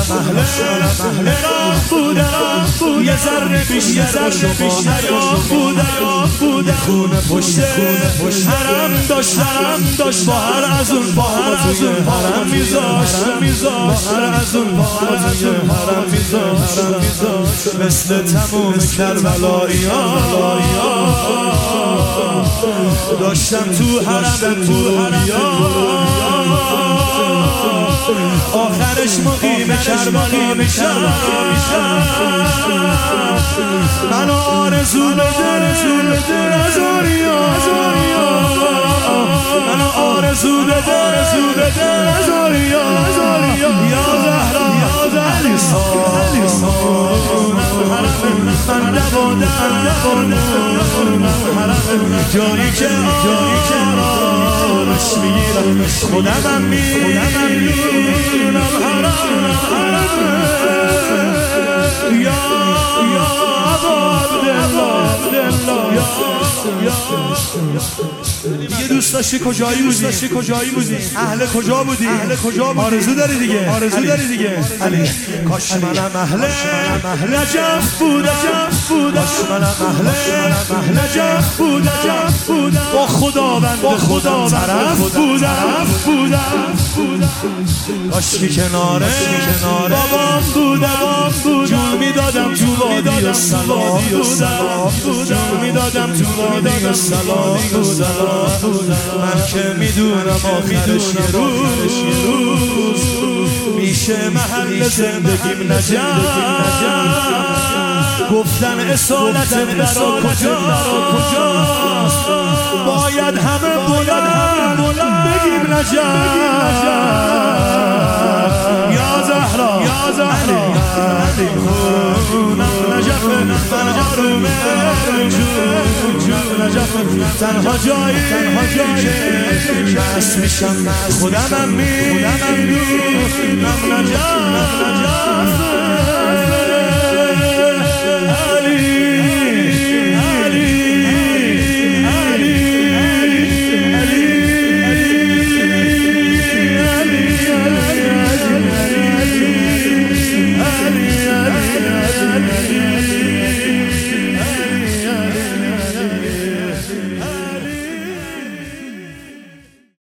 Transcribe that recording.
راه بودم یه ذره بیشتر حیا بودم خونه پشت حرم داشت با هر از اون حرم میذاشت هر از اون حرم میذاشت مثل تموم کربلایی ها داشتم تو حرم آخرش مقیم کربلا میشم منو آرزو بده نزاریا منو آرزو بده نزاریا یا زهرا من دوادم جایی که آرامش میگیرم خودمم میرم یا دیگه دوست داشتی کجایی بودی اهل کجا بودی آرزو داری دیگه علی کاش منم اهل نجف بودم کاش منم اهل نجف بودم با خداوند طرف بودم کاش کنار بابام بودم جون میدادم تو وادی و سلام بودم میدادم تو وادی و سلام بودم من که میدونم آخرش یه روز میشه محل زندگیم نجف گفتن اصالت برا کجاست باید همه بلند بگیم نجف یا زهرا نجف نجف تنها جایی که مست میشم خودمم میرم نجف